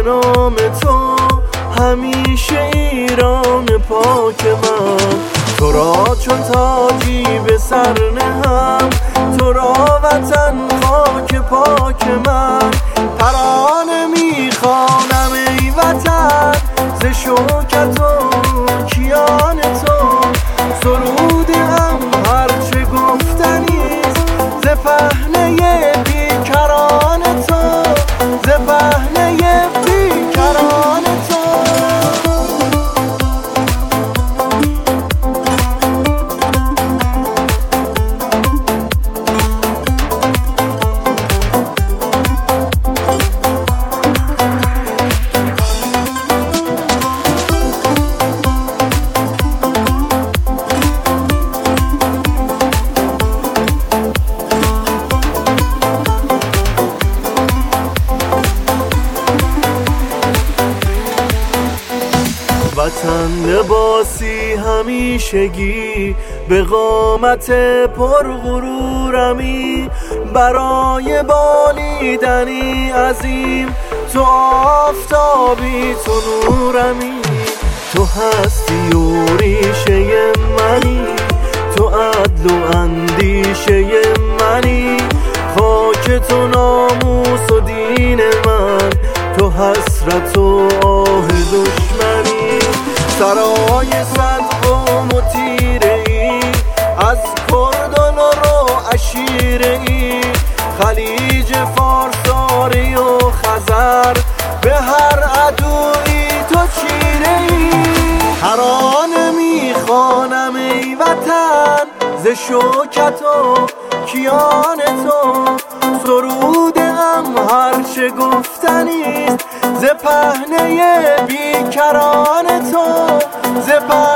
نام تو همیشه ایران پاک من. تو را چون تاجی به سر نهم، تو را وطن خاک پاک من. ترانه میخوانم ای وطن ز شوکت و کیان تو، سرودم هرچه گفتنیست ز پهنه بیکران تو، ز پهنه بیکران تو. وطن لباسی همیشگی به قامت پرغرورمی، برای بالیدنی عظیم تو آفتابی تو نورمی. تو هستی و ریشه منی، تو عدل و اندیشه منی. خاک تو ناموس و دین من، تو حسرت و آه دشمنی. سرای صد قوم و تیره ای، از کردن و عشیره ای. خلیج فارساری و خزر، به هر عدوی تو چیره ای. ترانه میخوانم ای وطن ز شوکت و کیان تو، سرودم هرچه گفتنیست ز پهنه بیکران تو، ز